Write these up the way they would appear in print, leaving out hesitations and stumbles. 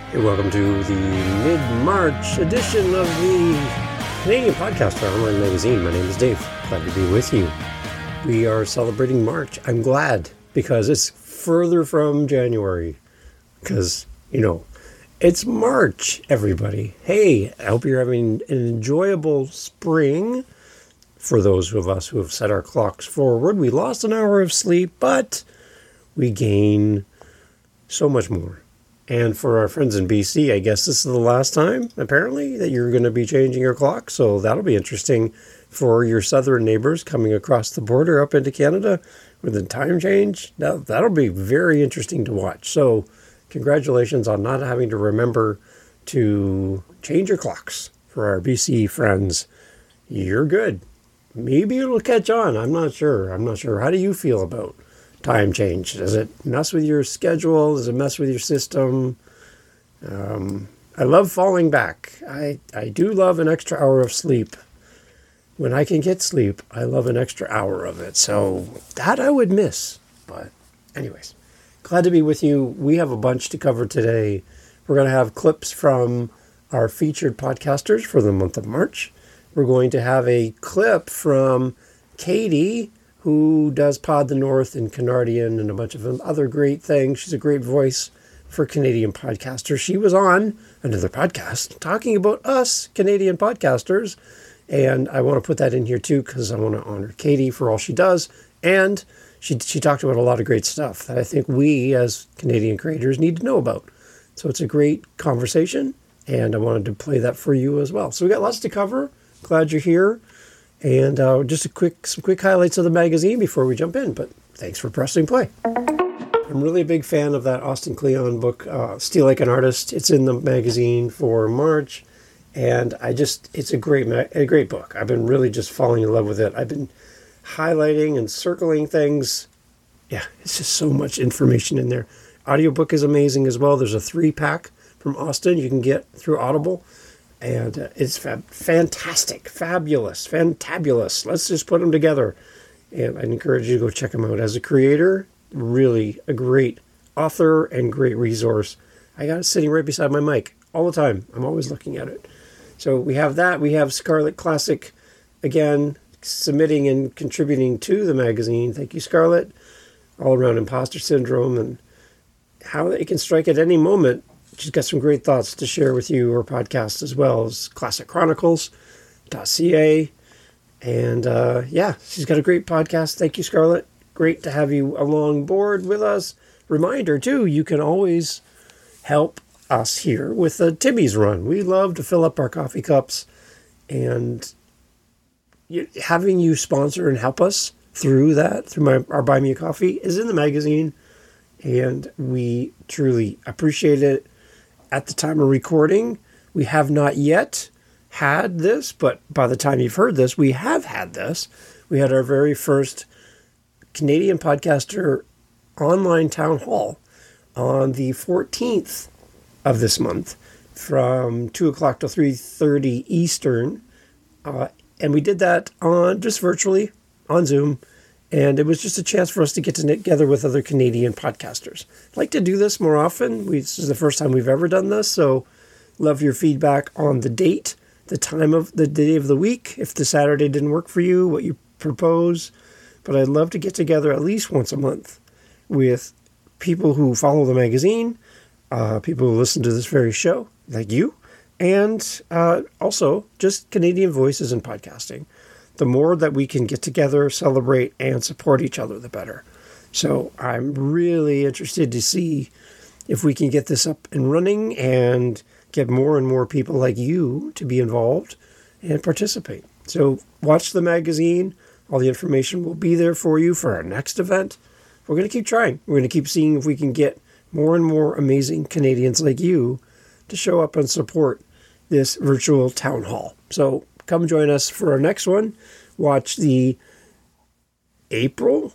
Hey, welcome to the mid-March edition of the Canadian Podcaster Online Magazine. My name is Dave. Glad to be with you. We are celebrating March. I'm glad because it's further from January. Because, it's March, everybody. Hey, I hope you're having an enjoyable spring. For those of us who have set our clocks forward, we lost an hour of sleep, but we gain so much more. And for our friends in BC, I guess this is the last time, apparently, that you're going to be changing your clock. So that'll be interesting for your southern neighbors coming across the border up into Canada with the time change. That'll be very interesting to watch. So congratulations on not having to remember to change your clocks. For our BC friends, you're good. Maybe it'll catch on. I'm not sure. How do you feel about time change? Does it mess with your schedule? Does it mess with your system? I love falling back. I do love an extra hour of sleep. When I can get sleep, I love an extra hour of it. So that I would miss. But anyways, glad to be with you. We have a bunch to cover today. We're going to have clips from our featured podcasters for the month of March. We're going to have a clip from Katie, who does Pod the North and Canardian and a bunch of other great things. She's a great voice for Canadian podcasters. She was on another podcast talking about us, Canadian podcasters. And I want to put that in here too, because I want to honor Katie for all she does. And she talked about a lot of great stuff that I think we as Canadian creators need to know about. So it's a great conversation, and I wanted to play that for you as well. So we got lots to cover. Glad you're here. And just some quick highlights of the magazine before we jump in, but thanks for pressing play. I'm really a big fan of that Austin Kleon book, Steal Like an Artist. It's in the magazine for March, and it's a great book. I've been really just falling in love with it. I've been highlighting and circling things. Yeah, it's just so much information in there. Audiobook is amazing as well. There's a 3-pack from Austin you can get through Audible. And it's fantastic, fabulous, fantabulous. Let's just put them together. And I'd encourage you to go check them out. As a creator, really a great author and great resource. I got it sitting right beside my mic all the time. I'm always looking at it. So we have that. We have Scarlet Classic, again, submitting and contributing to the magazine. Thank you, Scarlet. All around imposter syndrome and how it can strike at any moment. She's got some great thoughts to share with you, her podcast, as well as ClassicChronicles.ca. And she's got a great podcast. Thank you, Scarlett. Great to have you along board with us. Reminder, too, you can always help us here with the Timmy's Run. We love to fill up our coffee cups. And having you sponsor and help us through that, through our Buy Me a Coffee, is in the magazine. And we truly appreciate it. At the time of recording, we have not yet had this, but by the time you've heard this, we have had this. We had our very first Canadian Podcaster online town hall on the 14th of this month from 2 o'clock to 3:30 Eastern. And we did that just virtually on Zoom. And it was just a chance for us to get together with other Canadian podcasters. I'd like to do this more often. This is the first time we've ever done this, so love your feedback on the date, the time of the day of the week, if the Saturday didn't work for you, what you propose. But I'd love to get together at least once a month with people who follow the magazine, people who listen to this very show, like you, and also just Canadian voices in podcasting. The more that we can get together, celebrate, and support each other, the better. So I'm really interested to see if we can get this up and running and get more and more people like you to be involved and participate. So watch the magazine. All the information will be there for you for our next event. We're going to keep trying. We're going to keep seeing if we can get more and more amazing Canadians like you to show up and support this virtual town hall. So come join us for our next one. Watch the April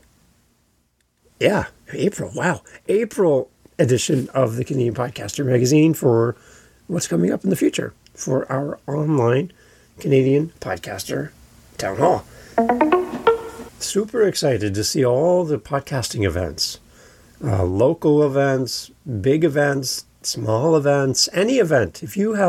edition of the Canadian Podcaster magazine for what's coming up in the future for our online Canadian Podcaster Town Hall. Super excited to see all the podcasting events, local events, big events, small events, any event. If you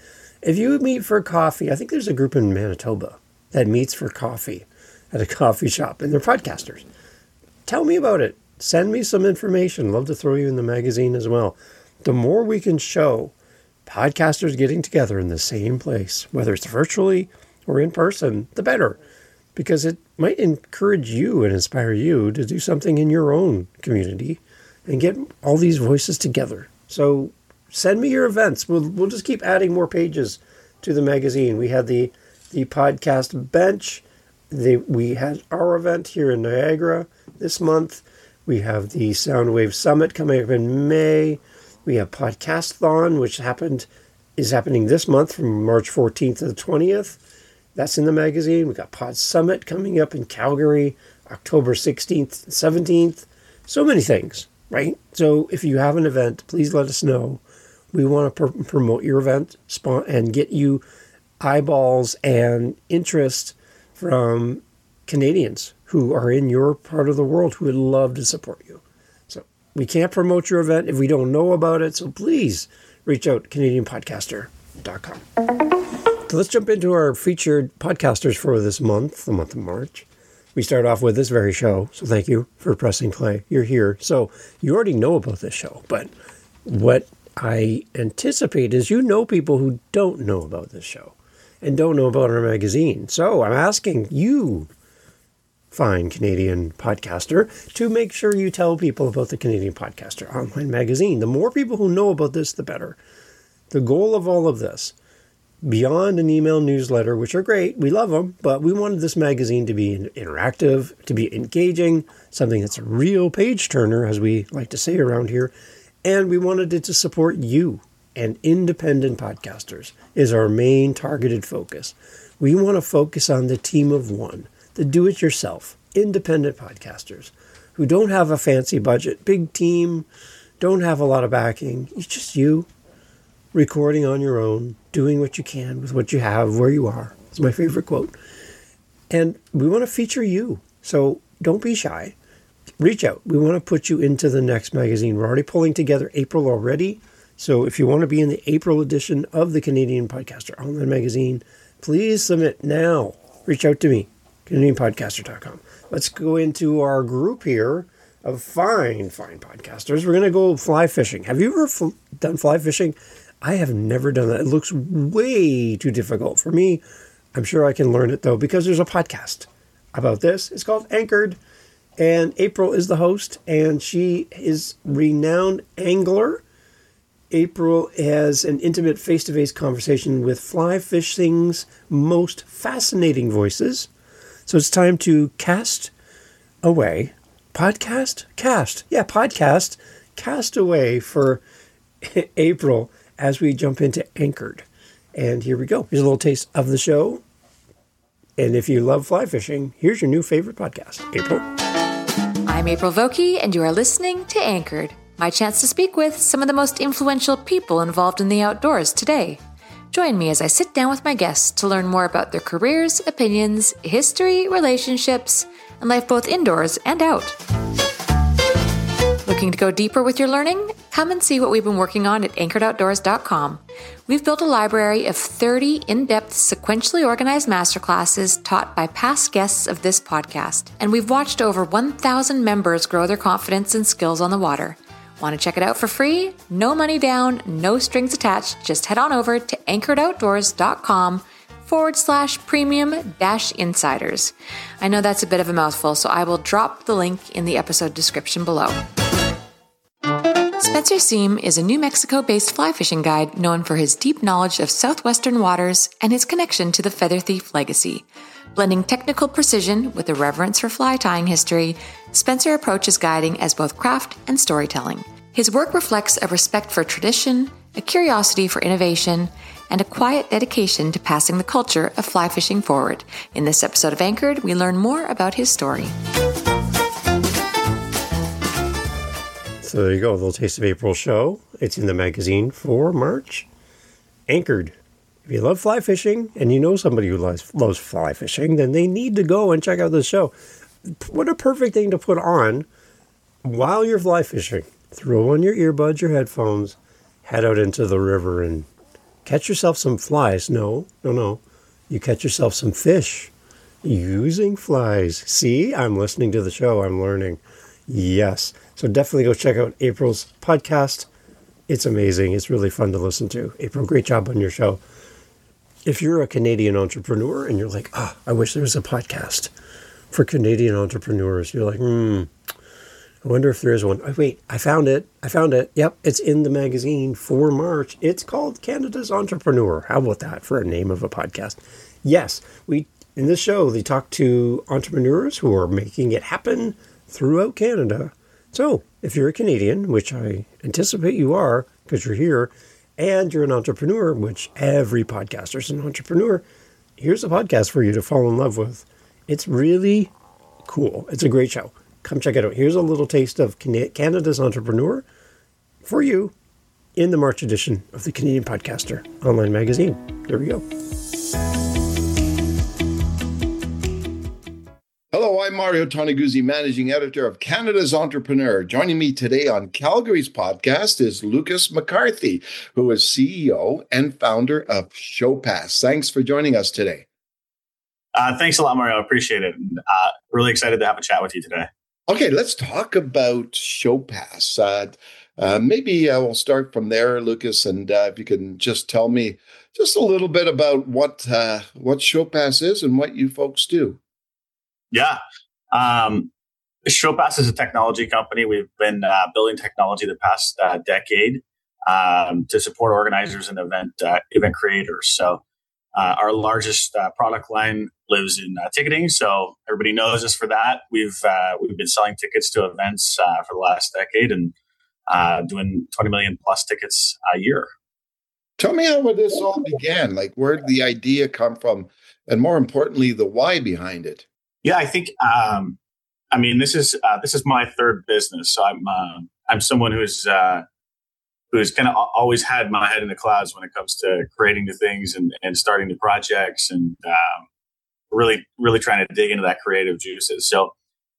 meet for coffee, I think there's a group in Manitoba that meets for coffee at a coffee shop, and they're podcasters. Tell me about it. Send me some information. Love to throw you in the magazine as well. The more we can show podcasters getting together in the same place, whether it's virtually or in person, the better. Because it might encourage you and inspire you to do something in your own community and get all these voices together. So send me your events. We'll just keep adding more pages to the magazine. We had the podcast bench. We had our event here in Niagara this month. We have the Soundwave Summit coming up in May. We have Podcastathon, which is happening this month from March 14th to the 20th. That's in the magazine. We got Pod Summit coming up in Calgary, October 16th and 17th. So many things, right? So if you have an event, please let us know. We want to promote your event and get you eyeballs and interest from Canadians who are in your part of the world who would love to support you. So we can't promote your event if we don't know about it. So please reach out to CanadianPodcaster.com. So let's jump into our featured podcasters for this month, the month of March. We start off with this very show, so thank you for pressing play. You're here. So you already know about this show, but what I anticipate is you know people who don't know about this show and don't know about our magazine. So I'm asking you, fine Canadian podcaster, to make sure you tell people about the Canadian Podcaster online magazine. The more people who know about this, the better. The goal of all of this, beyond an email newsletter, which are great, we love them, but we wanted this magazine to be interactive, to be engaging, something that's a real page turner, as we like to say around here, and we wanted it to support you, and independent podcasters is our main targeted focus. We want to focus on the team of one, the do-it-yourself, independent podcasters who don't have a fancy budget, big team, don't have a lot of backing. It's just you recording on your own, doing what you can with what you have, where you are. It's my favorite quote. And we want to feature you. So don't be shy. Reach out. We want to put you into the next magazine. We're already pulling together April already. So if you want to be in the April edition of the Canadian Podcaster Online Magazine, please submit now. Reach out to me, CanadianPodcaster.com. Let's go into our group here of fine podcasters. We're going to go fly fishing. Have you ever done fly fishing? I have never done that. It looks way too difficult for me. I'm sure I can learn it, though, because there's a podcast about this. It's called Anchored, and April is the host, and she is renowned angler. April has an intimate face-to-face conversation with fly fishing's most fascinating voices. So it's time to cast away. Podcast away for April as we jump into Anchored. And here we go. Here's a little taste of the show. And if you love fly fishing, here's your new favorite podcast, April. I'm April Vokey, and you are listening to Anchored, my chance to speak with some of the most influential people involved in the outdoors today. Join me as I sit down with my guests to learn more about their careers, opinions, history, relationships, and life both indoors and out. Looking to go deeper with your learning? Come and see what we've been working on at anchoredoutdoors.com. We've built a library of 30 in-depth, sequentially organized masterclasses taught by past guests of this podcast, and we've watched over 1,000 members grow their confidence and skills on the water. Want to check it out for free? No money down, no strings attached. Just head on over to anchoredoutdoors.com/premium-insiders. I know that's a bit of a mouthful, so I will drop the link in the episode description below. Spencer Seam is a New Mexico-based fly fishing guide known for his deep knowledge of southwestern waters and his connection to the Feather Thief legacy. Blending technical precision with a reverence for fly tying history, Spencer approaches guiding as both craft and storytelling. His work reflects a respect for tradition, a curiosity for innovation, and a quiet dedication to passing the culture of fly fishing forward. In this episode of Anchored, we learn more about his story. So there you go, a little taste of April show. It's in the magazine for March. Anchored. If you love fly fishing and you know somebody who loves fly fishing, then they need to go and check out this show. What a perfect thing to put on while you're fly fishing. Throw on your earbuds, your headphones, head out into the river and catch yourself some flies. No. You catch yourself some fish using flies. See, I'm listening to the show. I'm learning. Yes. So definitely go check out April's podcast. It's amazing. It's really fun to listen to. April, great job on your show. If you're a Canadian entrepreneur and you're like, I wish there was a podcast for Canadian entrepreneurs. You're like, I wonder if there is one. Oh, wait, I found it. Yep, it's in the magazine for March. It's called Canada's Entrepreneur. How about that for a name of a podcast? Yes, in this show, they talk to entrepreneurs who are making it happen throughout Canada. So if you're a Canadian, which I anticipate you are because you're here, and you're an entrepreneur, which every podcaster is an entrepreneur, here's a podcast for you to fall in love with. It's really cool. It's a great show. Come check it out. Here's a little taste of Canada's Entrepreneur for you in the March edition of the Canadian Podcaster online magazine. There we go. Hello, I'm Mario Toneguzzi, Managing Editor of Canada's Entrepreneur. Joining me today on Calgary's podcast is Lucas McCarthy, who is CEO and founder of ShowPass. Thanks for joining us today. Thanks a lot, Mario. I appreciate it. Really excited to have a chat with you today. Okay, let's talk about ShowPass. Maybe we'll start from there, Lucas, and if you can just tell me just a little bit about what ShowPass is and what you folks do. Yeah. ShowPass is a technology company. We've been building technology the past decade to support organizers and event creators. So our largest product line lives in ticketing. So everybody knows us for that. We've been selling tickets to events for the last decade and doing 20 million plus tickets a year. Tell me how this all began. Like, where did the idea come from? And more importantly, the why behind it. Yeah, I think, this is my third business. So I'm someone who's kind of always had my head in the clouds when it comes to creating new things and starting new projects and really trying to dig into that creative juices. So,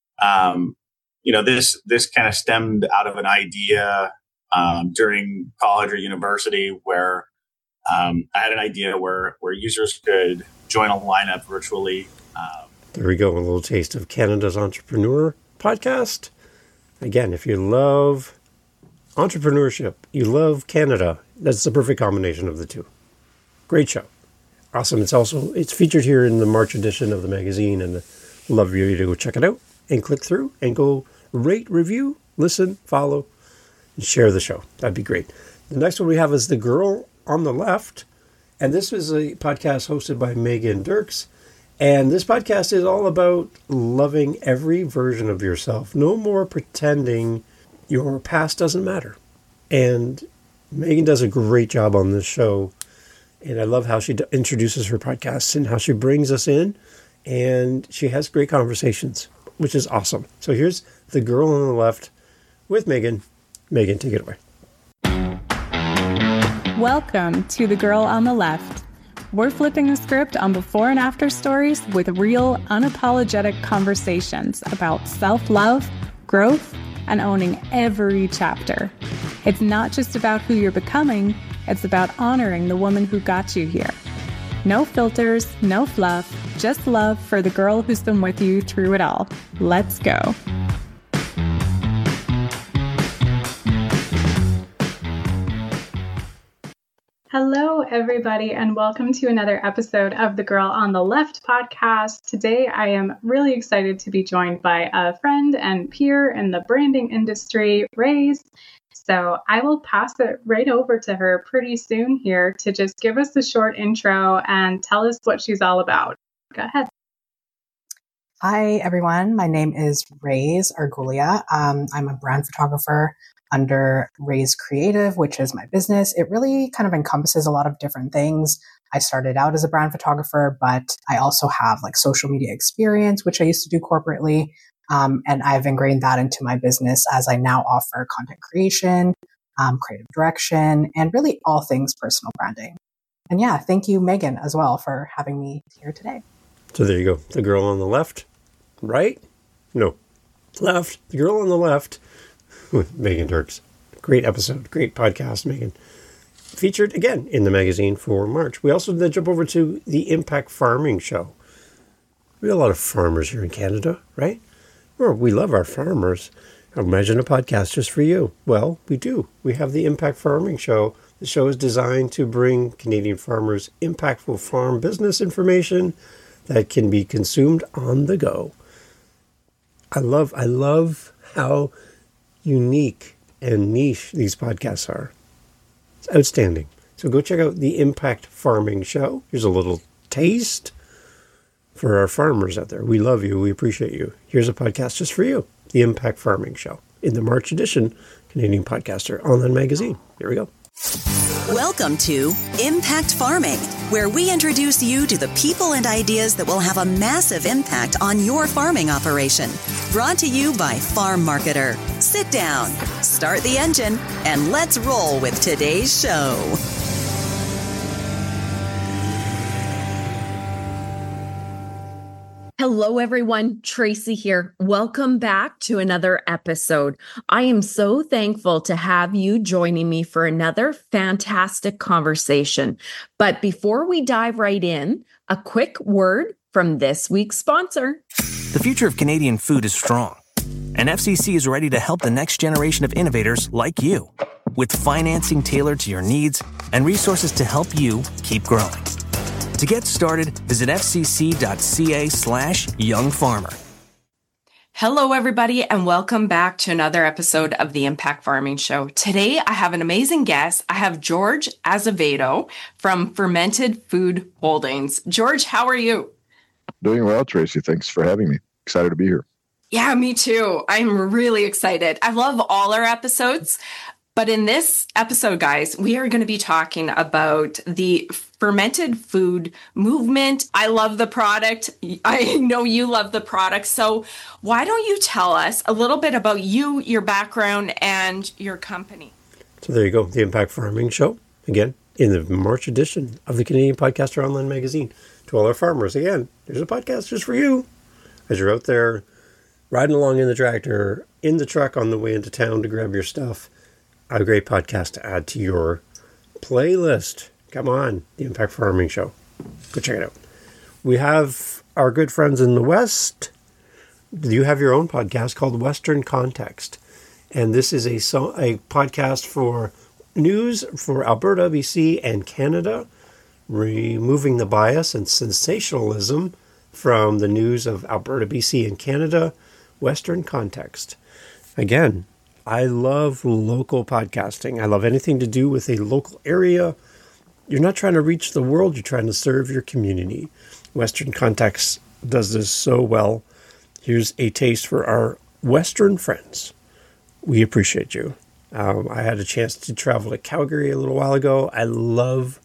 this kind of stemmed out of an idea during college or university where I had an idea where users could join a lineup virtually. There we go, a little taste of Canada's Entrepreneur podcast. Again, if you love entrepreneurship, you love Canada, that's the perfect combination of the two. Great show. Awesome. It's featured here in the March edition of the magazine, and I'd love you to go check it out and click through and go rate, review, listen, follow, and share the show. That'd be great. The next one we have is The Girl on the Left, and this is a podcast hosted by Megan Dirks. And this podcast is all about loving every version of yourself. No more pretending your past doesn't matter. And Megan does a great job on this show. And I love how she introduces her podcasts and how she brings us in. And she has great conversations, which is awesome. So here's The Girl on the Left with Megan. Megan, take it away. Welcome to The Girl on the Left. We're flipping the script on before and after stories with real, unapologetic conversations about self-love, growth, and owning every chapter. It's not just about who you're becoming, it's about honoring the woman who got you here. No filters, no fluff, just love for the girl who's been with you through it all. Let's go. Hello, everybody, and welcome to another episode of the Girl on the Left podcast. Today, I am really excited to be joined by a friend and peer in the branding industry, Raze. So I will pass it right over to her pretty soon here to just give us a short intro and tell us what she's all about. Go ahead. Hi, everyone. My name is Raze Argulia. I'm a brand photographer under Raze Creative, which is my business. It really kind of encompasses a lot of different things. I started out as a brand photographer, but I also have like social media experience, which I used to do corporately. And I've ingrained that into my business as I now offer content creation, creative direction, and really all things personal branding. And yeah, thank you, Megan, as well, for having me here today. So there you go. The girl on the left, right? No, left. The girl on the left with Megan Dirks. Great episode. Great podcast, Megan. featured again in the magazine for March. We also then jump over to the Impact Farming Show. We have a lot of farmers here in Canada, right? Well, we love our farmers. Imagine a podcast just for you. Well, we do. We have the Impact Farming Show. The show is designed to bring Canadian farmers impactful farm business information that can be consumed on the go. I love how unique and niche these podcasts are. It's outstanding. So go check out the Impact Farming Show. Here's a little taste for our farmers out there. We love you. We appreciate you. Here's a podcast just for you. The Impact Farming Show in the March edition, Canadian Podcaster Online Magazine. Here we go. Welcome to Impact Farming, where we introduce you to the people and ideas that will have a massive impact on your farming operation. Brought to you by Farm Marketer. Sit down, start the engine, and let's roll with today's show. Hello, everyone. Tracy here. Welcome back to another episode. I am so thankful to have you joining me for another fantastic conversation. But before we dive right in, a quick word from this week's sponsor. The future of Canadian food is strong, and FCC is ready to help the next generation of innovators like you with financing tailored to your needs and resources to help you keep growing. To get started, visit fcc.ca/youngfarmer. Hello, everybody, and welcome back to another episode of the Impact Farming Show. Today, I have an amazing guest. I have George Azevedo from Fermented Food Holdings. George, how are you? Doing well, Tracy. Thanks for having me. Excited to be here. Yeah, me too. I'm really excited. I love all our episodes. But in this episode, guys, we are going to be talking about the fermented food movement. I love the product. I know you love the product. So why don't you tell us a little bit about you, your background, and your company? So there you go. The Impact Farming Show, again, in the March edition of the Canadian Podcaster Online Magazine. To all our farmers, again, there's a podcast just for you. As you're out there riding along in the tractor, in the truck on the way into town to grab your stuff, a great podcast to add to your playlist. Come on, the Impact Farming Show. Go check it out. We have our good friends in the West. You have your own podcast called Western Context. And this is a podcast for news for Alberta, BC, and Canada, removing the bias and sensationalism from the news of Alberta, BC, and Canada. Western Context. Again, I love local podcasting. I love anything to do with a local area. You're not trying to reach the world. You're trying to serve your community. Western Context does this so well. Here's a taste for our Western friends. We appreciate you. I had a chance to travel to Calgary a little while ago. I love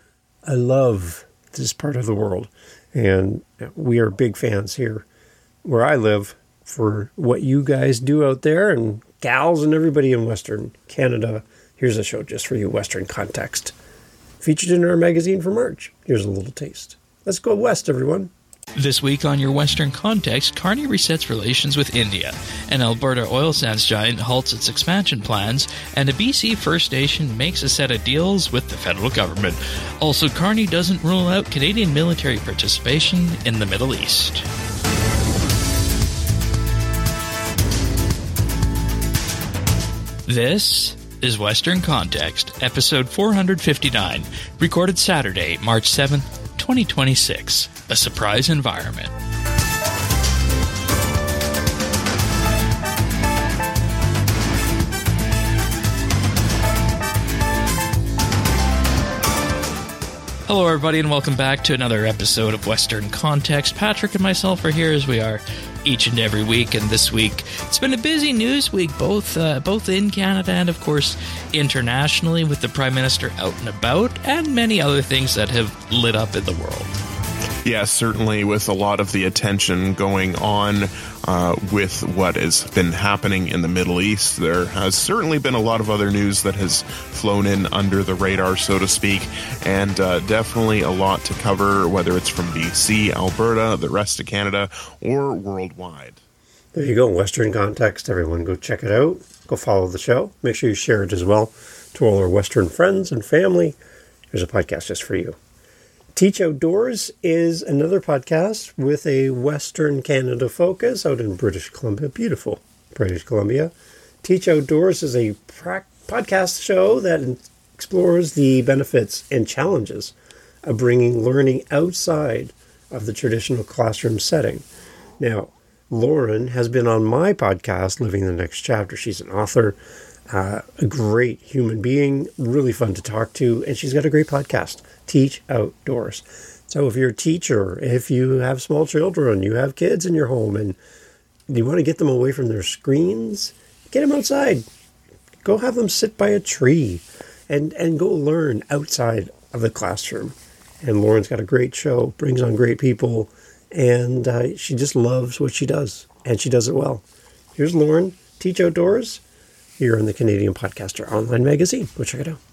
this part of the world. And we are big fans here where I live for what you guys do out there, and gals and everybody in Western Canada. Here's a show just for you, Western Context. Featured in our magazine for March. Here's a little taste. Let's go west, everyone. This week on your Western Context, Carney resets relations with India. An Alberta oil sands giant halts its expansion plans, and a BC First Nation makes a set of deals with the federal government. Also, Carney doesn't rule out Canadian military participation in the Middle East. This is Western Context, episode 459, recorded Saturday, March 7th, 2026. A surprise environment. Hello, everybody, and welcome back to another episode of Western Context. Patrick and myself are here as we are each and every week, and this week it's been a busy news week, both in Canada and, of course, internationally, with the Prime Minister out and about, and many other things that have lit up in the world. Yeah, certainly with a lot of the attention going on with what has been happening in the Middle East, there has certainly been a lot of other news that has flown in under the radar, so to speak, and definitely a lot to cover, whether it's from BC, Alberta, the rest of Canada, or worldwide. There you go, Western Context. Everyone go check it out. Go follow the show. Make sure you share it as well To all our Western friends and family, there's a podcast just for you. Teach Outdoors is another podcast with a Western Canada focus out in British Columbia, beautiful British Columbia. Teach Outdoors is a podcast show that explores the benefits and challenges of bringing learning outside of the traditional classroom setting. Now, Lauren has been on my podcast, Living the Next Chapter. She's an author, a great human being, really fun to talk to, and she's got a great podcast, Teach Outdoors. So if you're a teacher, if you have small children, you have kids in your home, and you want to get them away from their screens, get them outside. Go have them sit by a tree and go learn outside of the classroom. And Lauren's got a great show, brings on great people, and she just loves what she does, and she does it well. Here's Lauren, Teach Outdoors, here on the Canadian Podcaster Online Magazine. Go check it out.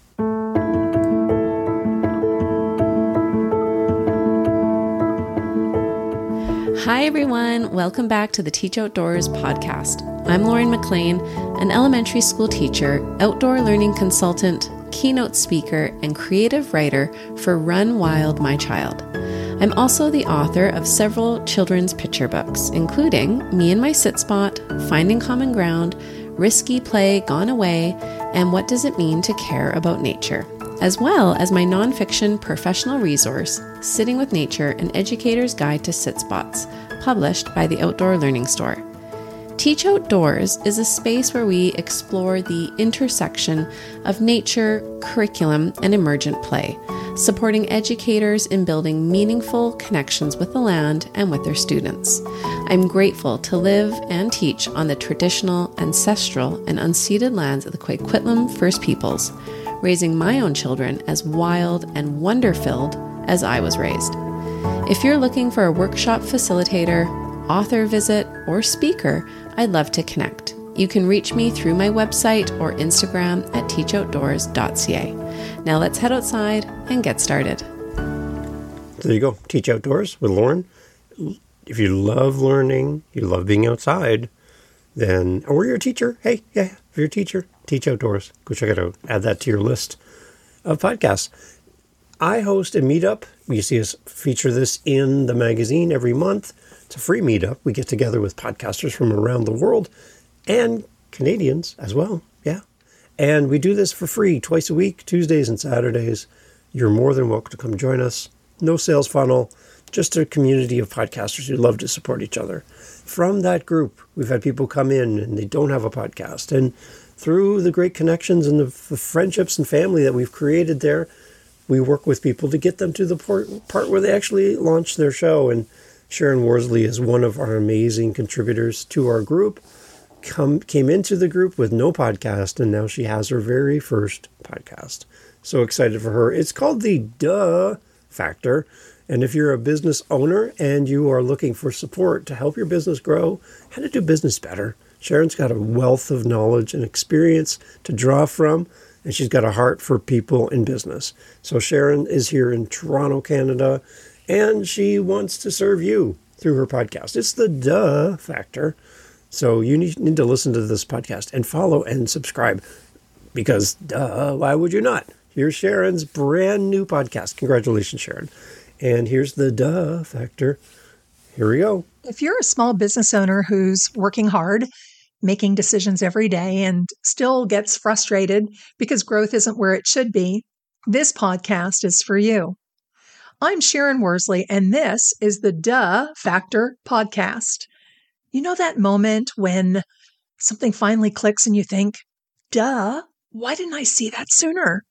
Hi, everyone. Welcome back to the Teach Outdoors podcast. I'm Lauren McLean, an elementary school teacher, outdoor learning consultant, keynote speaker, and creative writer for Run Wild, My Child. I'm also the author of several children's picture books, including Me and My Sit Spot, Finding Common Ground, Risky Play Gone Away, and What Does It Mean to Care About Nature, as well as my nonfiction professional resource, Sitting with Nature, An Educator's Guide to Sit Spots, published by the Outdoor Learning Store. Teach Outdoors is a space where we explore the intersection of nature, curriculum, and emergent play, supporting educators in building meaningful connections with the land and with their students. I'm grateful to live and teach on the traditional, ancestral, and unceded lands of the Coquitlam First Peoples, raising my own children as wild and wonder-filled as I was raised. If you're looking for a workshop facilitator, author visit, or speaker, I'd love to connect. You can reach me through my website or Instagram at teachoutdoors.ca. Now let's head outside and get started. There you go. Teach Outdoors with Lauren. If you love learning, you love being outside, then, or you're a teacher, hey, yeah, if you're a teacher, Teach Outdoors. Go check it out. Add that to your list of podcasts. I host a meetup. You see us feature this in the magazine every month. It's a free meetup. We get together with podcasters from around the world and Canadians as well. Yeah. And we do this for free twice a week, Tuesdays and Saturdays. You're more than welcome to come join us. No sales funnel, just a community of podcasters who love to support each other. From that group, we've had people come in and they don't have a podcast. And through the great connections and the friendships and family that we've created there, we work with people to get them to the part where they actually launch their show. And Sharon Worsley is one of our amazing contributors to our group, came into the group with no podcast, and now she has her very first podcast. So excited for her. It's called the Duh Factor. And if you're a business owner and you are looking for support to help your business grow, how to do business better, Sharon's got a wealth of knowledge and experience to draw from, and she's got a heart for people in business. So Sharon is here in Toronto, Canada, and she wants to serve you through her podcast. It's the Duh Factor. So you need to listen to this podcast and follow and subscribe because, duh, why would you not? Here's Sharon's brand new podcast. Congratulations, Sharon. And here's the Duh Factor. Here we go. If you're a small business owner who's working hard, making decisions every day, and still gets frustrated because growth isn't where it should be, this podcast is for you. I'm Sharon Worsley, and this is the Duh Factor podcast. You know that moment when something finally clicks and you think, duh, why didn't I see that sooner?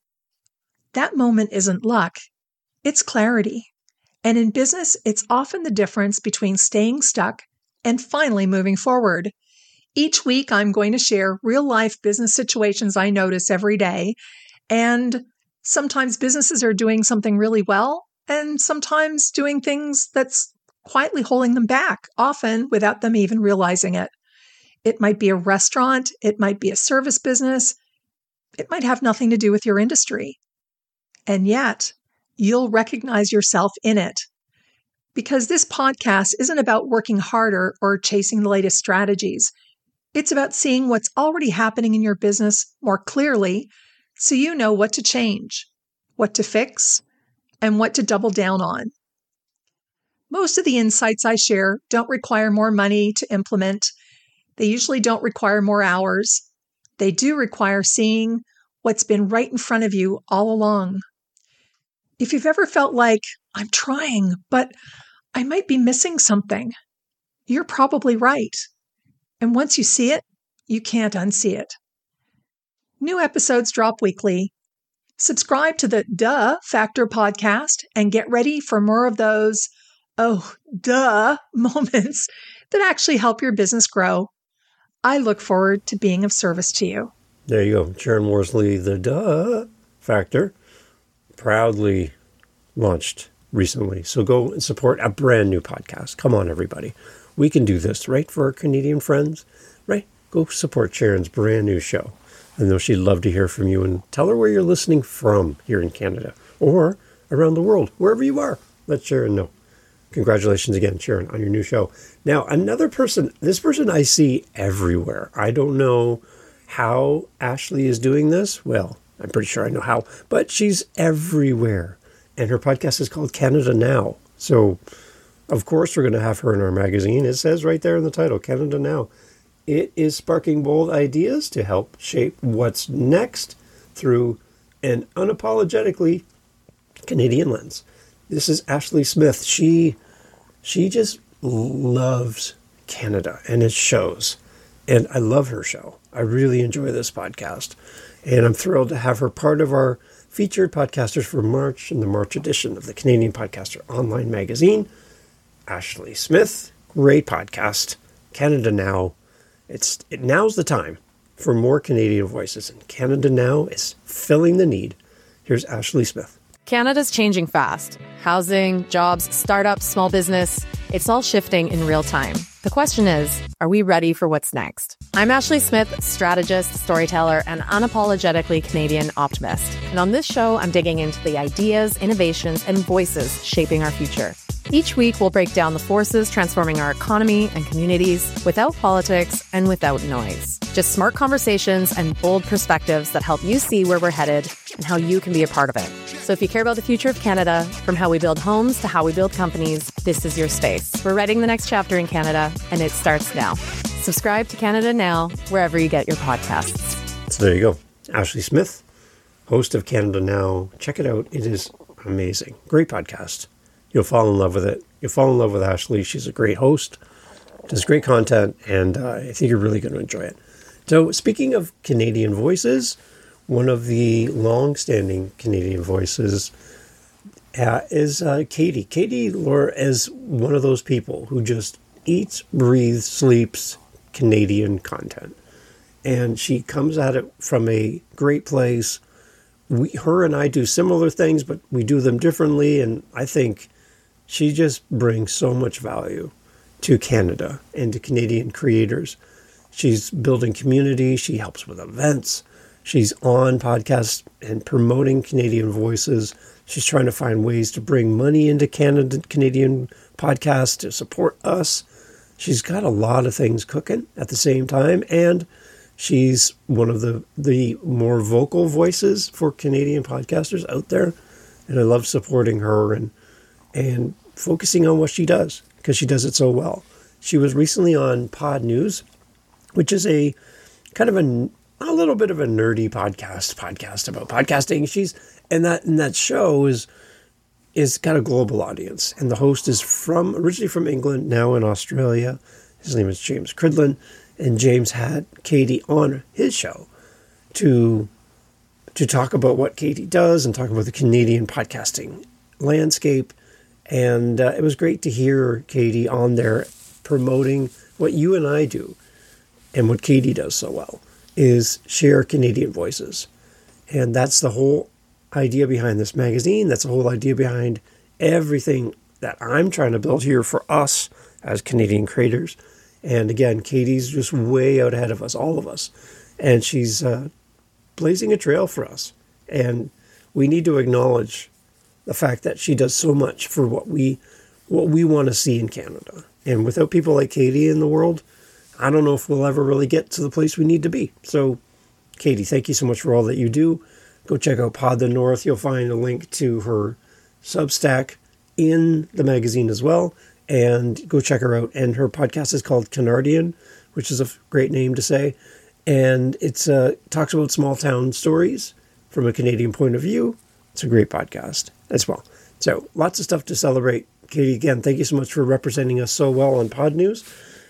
That moment isn't luck, it's clarity. And in business, it's often the difference between staying stuck and finally moving forward. Each week, I'm going to share real-life business situations I notice every day. And sometimes businesses are doing something really well, and sometimes doing things that's quietly holding them back, often without them even realizing it. It might be a restaurant, it might be a service business, it might have nothing to do with your industry. And yet, you'll recognize yourself in it. Because this podcast isn't about working harder or chasing the latest strategies. It's about seeing what's already happening in your business more clearly so you know what to change, what to fix, and what to double down on. Most of the insights I share don't require more money to implement. They usually don't require more hours. They do require seeing what's been right in front of you all along. If you've ever felt like, I'm trying, but I might be missing something, you're probably right. And once you see it, you can't unsee it. New episodes drop weekly. Subscribe to the Duh Factor podcast and get ready for more of those, oh, duh moments that actually help your business grow. I look forward to being of service to you. There you go. Sharon Worsley, the Duh Factor, proudly launched recently. So go and support a brand new podcast. Come on, everybody. We can do this, right? For our Canadian friends, right? Go support Sharon's brand new show. I know she'd love to hear from you, and tell her where you're listening from here in Canada or around the world, wherever you are. Let Sharon know. Congratulations again, Sharon, on your new show. Now, another person, this person I see everywhere. I don't know how Ashley is doing this. Well, I'm pretty sure I know how, but she's everywhere. And her podcast is called Canada Now. So, of course, we're going to have her in our magazine. It says right there in the title, Canada Now. It is sparking bold ideas to help shape what's next through an unapologetically Canadian lens. This is Ashley Smith. She just loves Canada, and it shows. And I love her show. I really enjoy this podcast. And I'm thrilled to have her part of our featured podcasters for March in the March edition of the Canadian Podcaster Online magazine. Ashley Smith, great podcast. Canada Now. Now's the time for more Canadian voices, and Canada Now is filling the need. Here's Ashley Smith. Canada's changing fast. Housing, jobs, startups, small business, it's all shifting in real time. The question is, are we ready for what's next? I'm Ashley Smith, strategist, storyteller, and unapologetically Canadian optimist. And on this show, I'm digging into the ideas, innovations, and voices shaping our future. Each week, we'll break down the forces transforming our economy and communities without politics and without noise. Just smart conversations and bold perspectives that help you see where we're headed and how you can be a part of it. So if you care about the future of Canada, from how we build homes to how we build companies, this is your space. We're writing the next chapter in Canada, and it starts now. Subscribe to Canada Now, wherever you get your podcasts. So there you go. Ashley Smith, host of Canada Now. Check it out. It is amazing. Great podcast. You'll fall in love with it. You'll fall in love with Ashley. She's a great host, does great content, and I think you're really going to enjoy it. So speaking of Canadian voices, one of the long-standing Canadian voices is Katie. Katie Laura is one of those people who just eats, breathes, sleeps Canadian content. And she comes at it from a great place. Her and I do similar things, but we do them differently. And I think she just brings so much value to Canada and to Canadian creators. She's building community. She helps with events. She's on podcasts and promoting Canadian voices. She's trying to find ways to bring money into Canadian podcasts to support us. She's got a lot of things cooking at the same time, and she's one of the more vocal voices for Canadian podcasters out there. And I love supporting her and focusing on what she does, because she does it so well. She was recently on Pod News, which is a kind of a little bit of a nerdy podcast about podcasting. And that show is got a global audience, and the host is originally from England, now in Australia. His name is James Cridland, and James had Katie on his show to talk about what Katie does and talk about the Canadian podcasting landscape. And it was great to hear Katie on there promoting what you and I do, and what Katie does so well is share Canadian voices. And that's the whole idea behind this magazine. That's the whole idea behind everything that I'm trying to build here for us as Canadian creators. And again, Katie's just way out ahead of us, all of us. And she's blazing a trail for us. And we need to acknowledge the fact that she does so much for what we want to see in Canada. And without people like Katie in the world, I don't know if we'll ever really get to the place we need to be. So, Katie, thank you so much for all that you do. Go check out Pod the North. You'll find a link to her Substack in the magazine as well. And go check her out. And her podcast is called Canardian, which is a great name to say. And it's talks about small town stories from a Canadian point of view. It's a great podcast as well. So lots of stuff to celebrate. Katie, again, thank you so much for representing us so well on Pod News.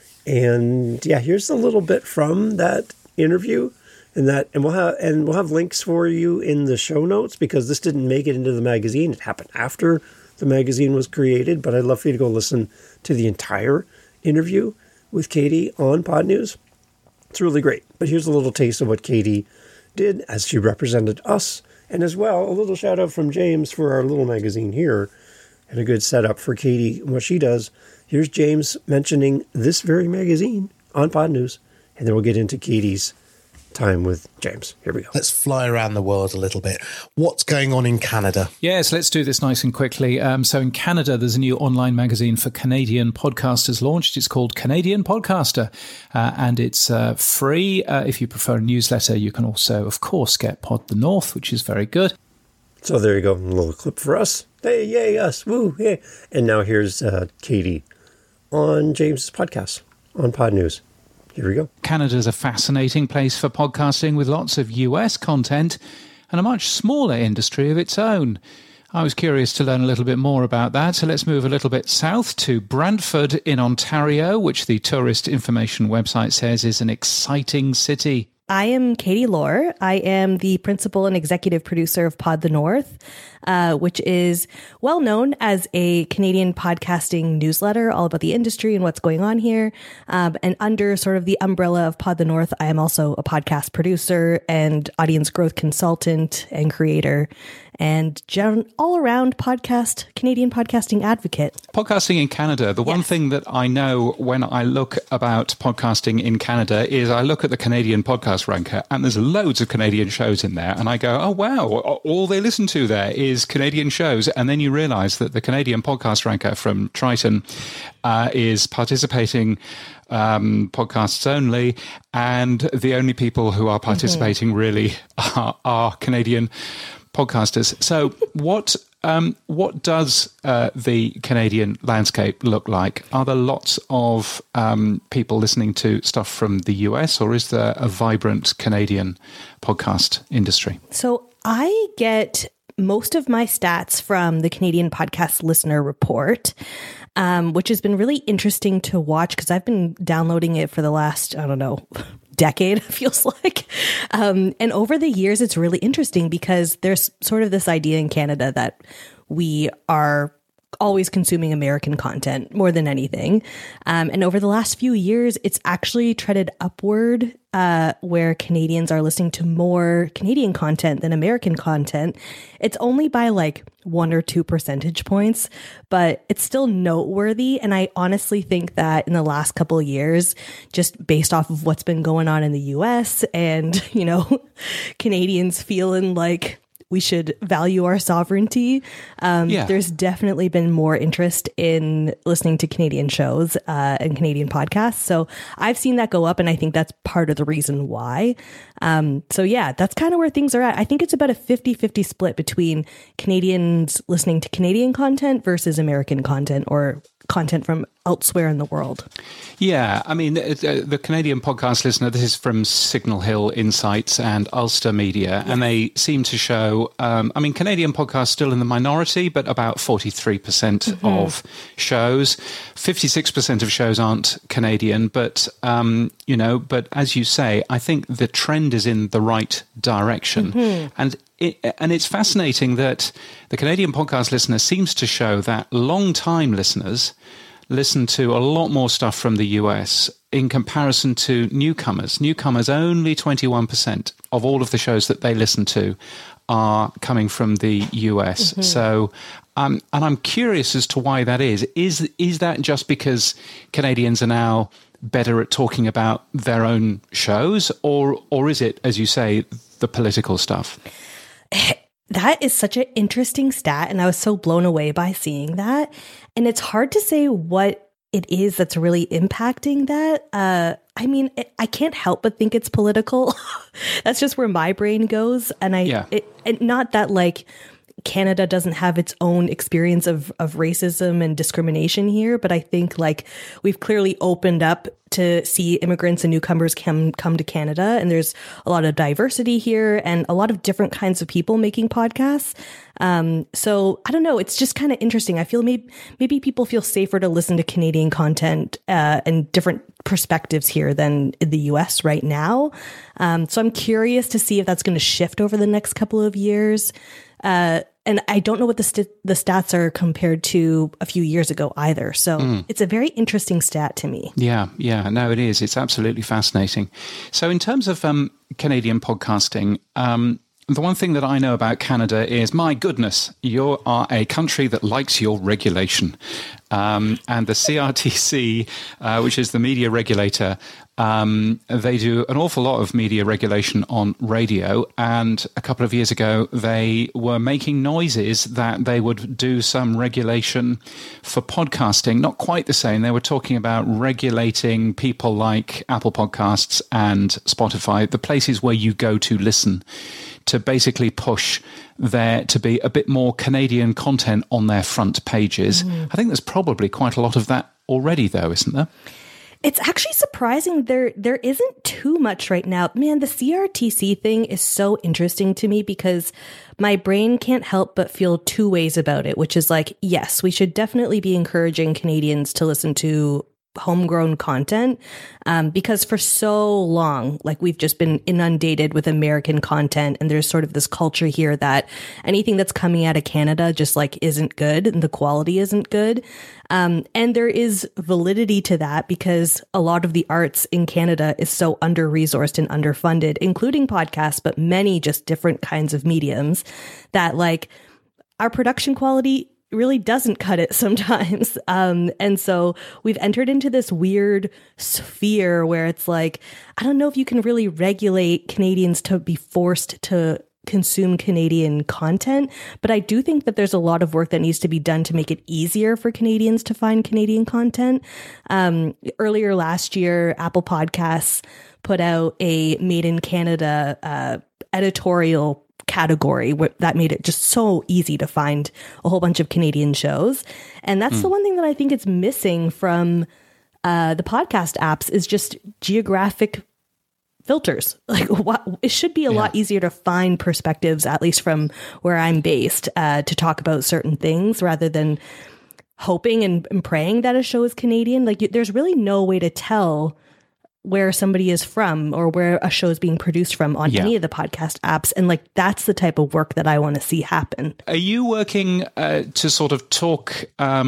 And yeah, here's a little bit from that interview, and we'll have links for you in the show notes, because this didn't make it into the magazine. It happened after the magazine was created, but I'd love for you to go listen to the entire interview with Katie on Pod News. It's really great. But here's a little taste of what Katie did as she represented us, and as well, a little shout out from James for our little magazine here, and a good setup for Katie and what she does. Here's James mentioning this very magazine on Pod News, and then we'll get into Katie's time with James. Here we go. Let's fly around the world a little bit. What's going on in Canada? Yes, let's do this nice and quickly. So in Canada, there's a new online magazine for Canadian podcasters launched. It's called Canadian Podcaster, and it's free. If you prefer a newsletter, you can also, of course, get Pod the North, which is very good. So there you go, a little clip for us. Hey, yay, us, woo, hey. And now here's Katie on James's podcast on Pod News. Here we go. Canada's a fascinating place for podcasting with lots of US content and a much smaller industry of its own. I was curious to learn a little bit more about that, so let's move a little bit south to Brantford in Ontario, which the tourist information website says is an exciting city. I am Katie Lohr. I am the principal and executive producer of Pod the North, which is well known as a Canadian podcasting newsletter all about the industry and what's going on here. And under sort of the umbrella of Pod the North, I am also a podcast producer and audience growth consultant and creator, and all-around Canadian podcasting advocate. Podcasting in Canada, the one thing that I know when I look about podcasting in Canada is I look at the Canadian Podcast Ranker, and there's loads of Canadian shows in there, and I go, oh, wow, all they listen to there is Canadian shows. And then you realize that the Canadian Podcast Ranker from Triton is participating podcasts only, and the only people who are participating really are Canadian podcasters. So what does the Canadian landscape look like? Are there lots of people listening to stuff from the US, or is there a vibrant Canadian podcast industry? So I get most of my stats from the Canadian Podcast Listener Report, which has been really interesting to watch because I've been downloading it for the last, decade, it feels like. And over the years, it's really interesting because there's sort of this idea in Canada that we are always consuming American content more than anything. And over the last few years, it's actually treaded upward, where Canadians are listening to more Canadian content than American content. It's only by like 1 or 2 percentage points, but it's still noteworthy. And I honestly think that in the last couple of years, just based off of what's been going on in the US and, Canadians feeling like we should value our sovereignty. There's definitely been more interest in listening to Canadian shows and Canadian podcasts. So I've seen that go up, and I think that's part of the reason why. That's kind of where things are at. I think it's about a 50-50 split between Canadians listening to Canadian content versus American content or content from elsewhere in the world. Yeah, I mean, the Canadian Podcast Listener, this is from Signal Hill Insights and Ulster Media, and they seem to show, Canadian podcasts still in the minority, but about 43% of shows. 56% of shows aren't Canadian, but as you say, I think the trend is in the right direction. And it's fascinating that the Canadian Podcast Listener seems to show that long-time listeners listen to a lot more stuff from the US in comparison to newcomers. Newcomers, only 21% of all of the shows that they listen to are coming from the US. So, and I'm curious as to why that is. Is that just because Canadians are now better at talking about their own shows, or is it, as you say, the political stuff? That is such an interesting stat, and I was so blown away by seeing that. And it's hard to say what it is that's really impacting that. I mean, I can't help but think it's political. That's just where my brain goes. And not that like Canada doesn't have its own experience of racism and discrimination here, but I think like we've clearly opened up to see immigrants and newcomers come to Canada, and there's a lot of diversity here and a lot of different kinds of people making podcasts. So I don't know, it's just kind of interesting. I feel maybe people feel safer to listen to Canadian content and different perspectives here than in the US right now. So I'm curious to see if that's going to shift over the next couple of years. And I don't know what the stats are compared to a few years ago either. So it's a very interesting stat to me. Yeah, no, it is. It's absolutely fascinating. So in terms of Canadian podcasting, the one thing that I know about Canada is, my goodness, you are a country that likes your regulation. And the CRTC, which is the media regulator, they do an awful lot of media regulation on radio. And a couple of years ago, they were making noises that they would do some regulation for podcasting. Not quite the same. They were talking about regulating people like Apple Podcasts and Spotify, the places where you go to listen, to basically push there to be a bit more Canadian content on their front pages. I think there's probably quite a lot of that already, though, isn't there? It's actually surprising there isn't too much right now. Man, the CRTC thing is so interesting to me because my brain can't help but feel two ways about it, which is like, yes, we should definitely be encouraging Canadians to listen to homegrown content, because for so long, like we've just been inundated with American content, and there's sort of this culture here that anything that's coming out of Canada just like isn't good and the quality isn't good. And there is validity to that because a lot of the arts in Canada is so under-resourced and underfunded, including podcasts, but many just different kinds of mediums, that like our production quality really doesn't cut it sometimes. And so we've entered into this weird sphere where it's like, I don't know if you can really regulate Canadians to be forced to consume Canadian content, but I do think that there's a lot of work that needs to be done to make it easier for Canadians to find Canadian content. Earlier last year, Apple Podcasts put out a Made in Canada editorial category that made it just so easy to find a whole bunch of Canadian shows. And that's the one thing that I think is missing from the podcast apps is just geographic filters. Like it should be a lot easier to find perspectives, at least from where I'm based, to talk about certain things rather than hoping and praying that a show is Canadian. Like there's really no way to tell where somebody is from or where a show is being produced from on any of the podcast apps. And like, that's the type of work that I want to see happen. Are you working to sort of talk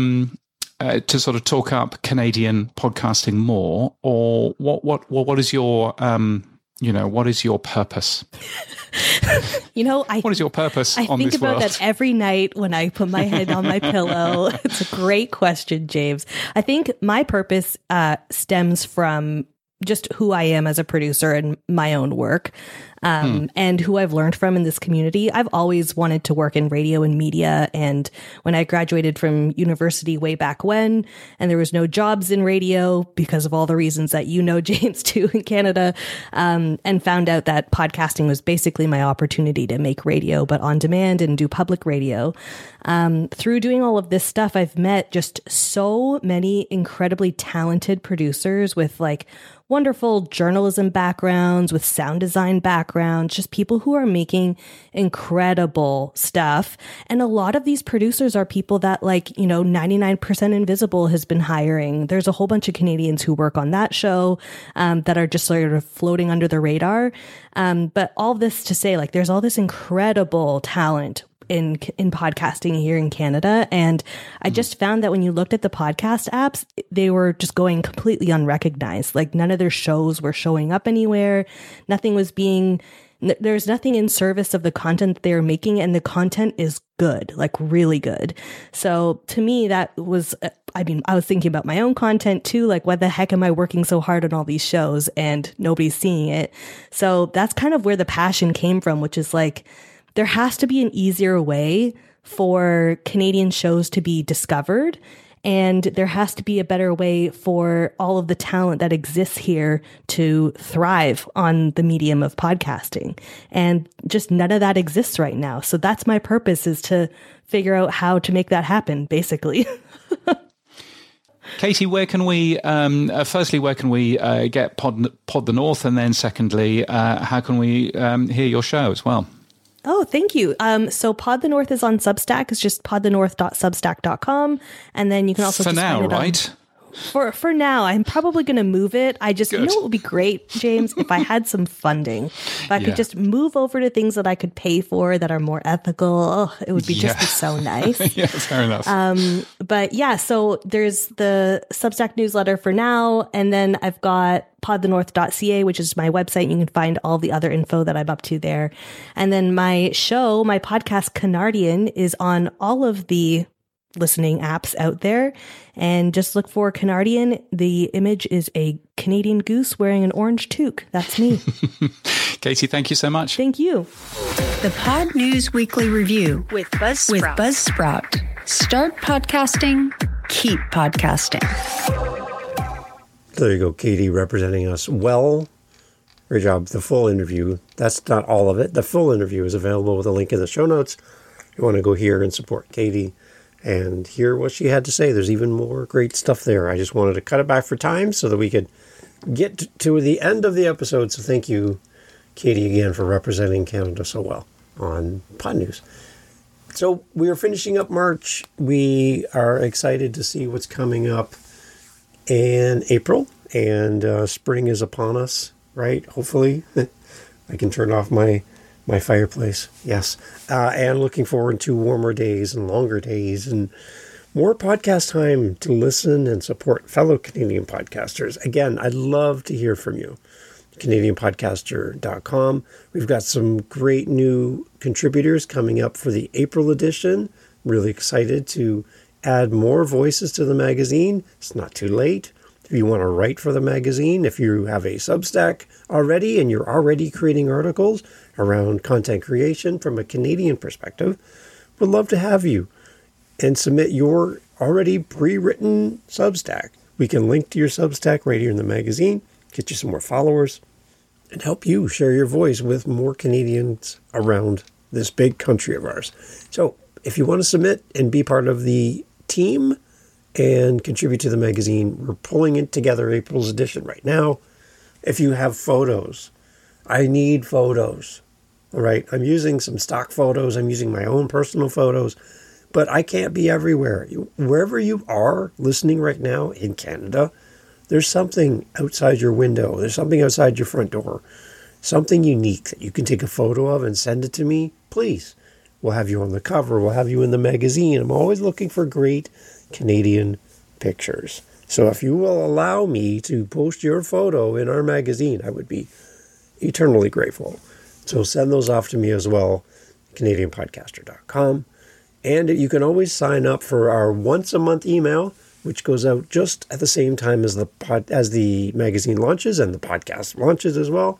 up Canadian podcasting more, or what is your, what is your purpose? What is your purpose on this world? I think about that every night when I put my head on my pillow. It's a great question, James. I think my purpose stems from just who I am as a producer and my own work, and who I've learned from in this community. I've always wanted to work in radio and media. And when I graduated from university way back when, and there was no jobs in radio because of all the reasons that James, too, in Canada, and found out that podcasting was basically my opportunity to make radio, but on demand and do public radio. Through doing all of this stuff, I've met just so many incredibly talented producers with like wonderful journalism backgrounds, with sound design backgrounds, just people who are making incredible stuff. And a lot of these producers are people that 99% Invisible has been hiring. There's a whole bunch of Canadians who work on that show that are just sort of floating under the radar. But all this to say, there's all this incredible talent in podcasting here in Canada. And I just found that when you looked at the podcast apps, they were just going completely unrecognized. Like none of their shows were showing up anywhere. There's nothing in service of the content that they're making, and the content is good, like really good. So to me, that was, I was thinking about my own content too. Like, why the heck am I working so hard on all these shows and nobody's seeing it? So that's kind of where the passion came from, which is like, there has to be an easier way for Canadian shows to be discovered. And there has to be a better way for all of the talent that exists here to thrive on the medium of podcasting. And just none of that exists right now. So that's my purpose, is to figure out how to make that happen, basically. Katie, where can we, firstly, where can we get Pod the North? And then secondly, how can we hear your show as well? Oh, thank you. So Pod the North is on Substack. It's just podthenorth.substack.com. And then you can also for now, right? For now, I'm probably going to move it. You know what would be great, James, if I had some funding. If I could just move over to things that I could pay for that are more ethical, it would be just be so nice. Yeah, fair enough. But yeah, so there's the Substack newsletter for now, and then I've got podthenorth.ca, which is my website. You can find all the other info that I'm up to there. And then my show, my podcast, Canardian, is on all of the listening apps out there, and just look for Canardian. The image is a Canadian goose wearing an orange toque. That's me. Katie, thank you so much. Thank you. The Pod News Weekly Review with Buzzsprout. Start podcasting, keep podcasting. There you go, Katie, representing us well. Great job. The full interview. That's not all of it. The full interview is available with a link in the show notes. You want to go here and support Katie and hear what she had to say. There's even more great stuff there. I just wanted to cut it back for time so that we could get to the end of the episode. So thank you, Katie, again, for representing Canada so well on Pod News. So we are finishing up March. We are excited to see what's coming up in April, and spring is upon us, right? Hopefully. I can turn off my fireplace. Yes. And looking forward to warmer days and longer days and more podcast time to listen and support fellow Canadian podcasters. Again, I'd love to hear from you. CanadianPodcaster.com. We've got some great new contributors coming up for the April edition. Really excited to add more voices to the magazine. It's not too late. If you want to write for the magazine, if you have a Substack already and you're already creating articles around content creation from a Canadian perspective, we'd love to have you and submit your already pre-written Substack. We can link to your Substack right here in the magazine, get you some more followers, and help you share your voice with more Canadians around this big country of ours. So if you want to submit and be part of the team and contribute to the magazine, we're pulling it together April's edition right now. If you have photos, I need photos. All right. I'm using some stock photos. I'm using my own personal photos, but I can't be everywhere. Wherever you are listening right now in Canada, there's something outside your window. There's something outside your front door, something unique that you can take a photo of and send it to me. Please. We'll have you on the cover. We'll have you in the magazine. I'm always looking for great Canadian pictures. So if you will allow me to post your photo in our magazine, I would be eternally grateful. So send those off to me as well, CanadianPodcaster.com. And you can always sign up for our once a month email, which goes out just at the same time as the magazine launches and the podcast launches as well.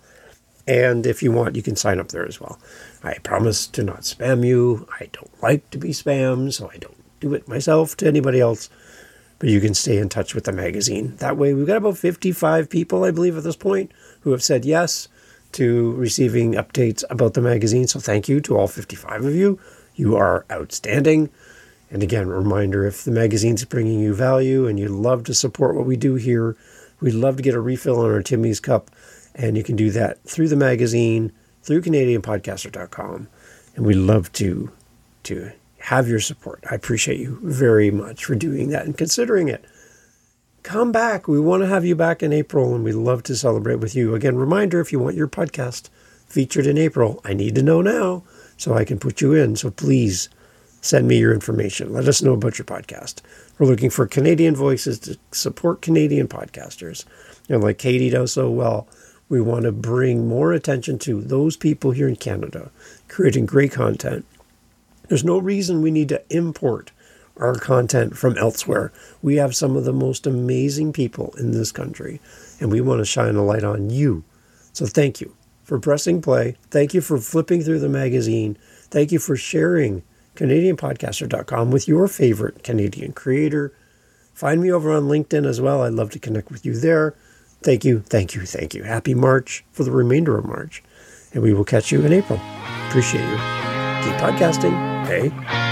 And if you want, you can sign up there as well. I promise to not spam you. I don't like to be spammed, so I don't do it myself to anybody else. But you can stay in touch with the magazine. That way, we've got about 55 people, I believe, at this point, who have said yes to receiving updates about the magazine. So thank you to all 55 of you. You are outstanding. And again, a reminder, if the magazine's bringing you value and you'd love to support what we do here, we'd love to get a refill on our Timmy's Cup. And you can do that through the magazine, through CanadianPodcaster.com. And we'd love to have your support. I appreciate you very much for doing that and considering it. Come back. We want to have you back in April, and we'd love to celebrate with you. Again, reminder, if you want your podcast featured in April, I need to know now so I can put you in. So please send me your information. Let us know about your podcast. We're looking for Canadian voices to support Canadian podcasters. And like Katie does so well, we want to bring more attention to those people here in Canada creating great content. There's no reason we need to import our content from elsewhere. We have some of the most amazing people in this country, and we want to shine a light on you. So thank you for pressing play. Thank you for flipping through the magazine. Thank you for sharing CanadianPodcaster.com with your favorite Canadian creator. Find me over on LinkedIn as well. I'd love to connect with you there. Thank you, thank you, thank you. Happy March for the remainder of March. And we will catch you in April. Appreciate you. Keep podcasting. Hey.